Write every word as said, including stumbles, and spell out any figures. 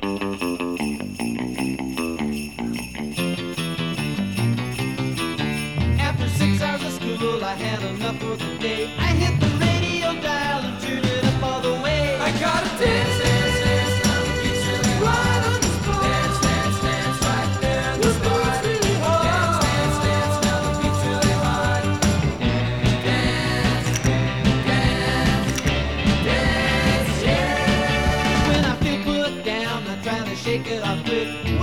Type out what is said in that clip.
After six hours of school, I had enough for the day. I hit the radio dial and turned it up all the way. I got a dance, dance, dance, now the beat's really right on the spot. Dance, dance, dance, right there in the spot. Really hard. Dance, dance, dance, now the beat's really hard. Dance, dance, dance, yeah. When I feel put down, I'm trying to shake it off quick.